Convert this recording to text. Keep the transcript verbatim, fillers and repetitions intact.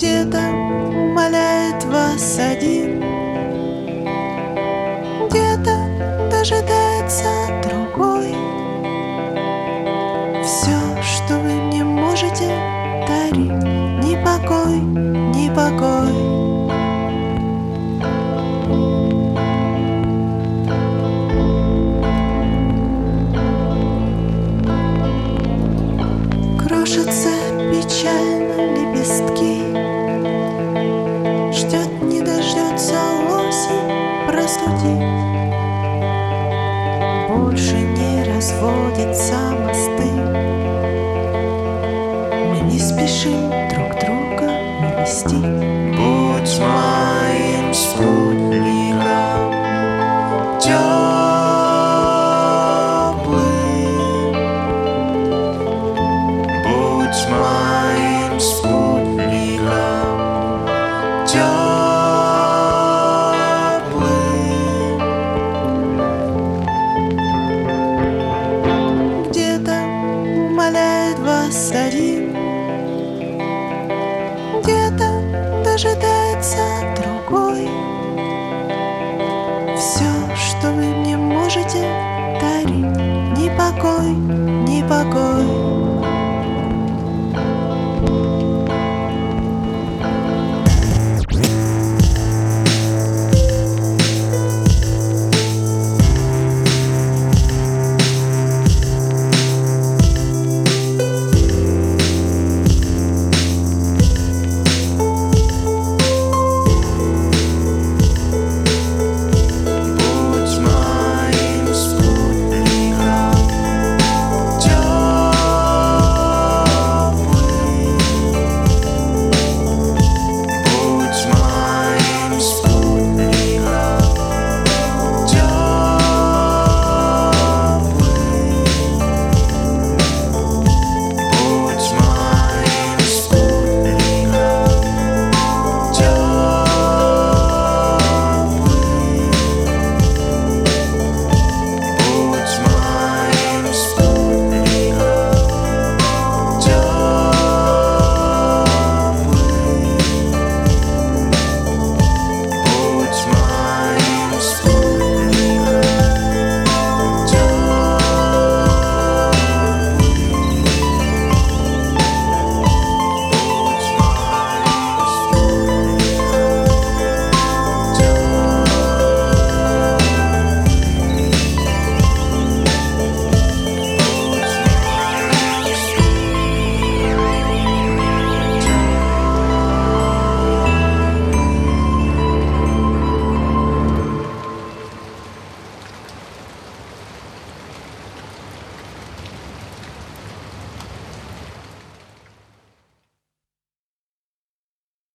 Где-то умоляет вас один, где-то дожидается другой. Все, что вы мне можете дарить, ни покой, ни покой. Крошатся печально лепестки, ждет, не дождется осень простудить. Больше не разводятся мосты, мы не спешим друг друга навестить. Будь моим спутником теплым, будь моим спутником теплым. Где-то умоляет вас один, где-то дожидается другой. Все, что вы мне можете дарить, ни покой, ни покой.